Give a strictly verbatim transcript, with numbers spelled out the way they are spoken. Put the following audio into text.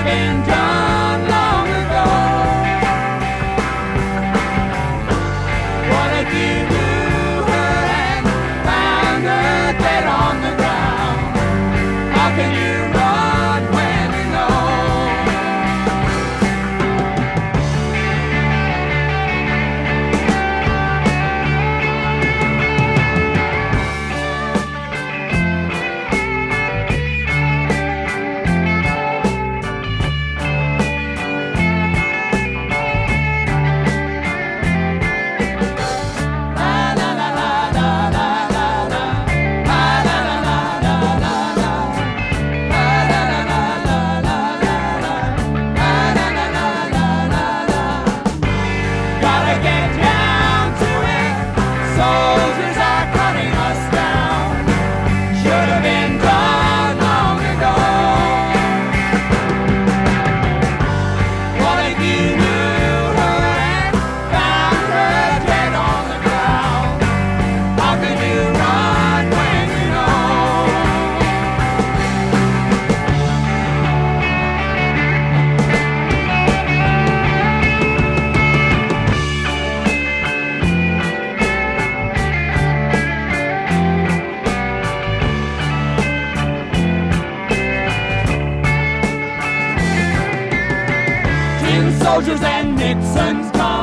been done long ago. What if you knew her and found her dead on the ground? How can you run when you know? Soldiers are cutting us down. Should have been done long ago. What if you knew her and found her dead on the ground? How can you run when you know? Soldiers and Nixon's gone.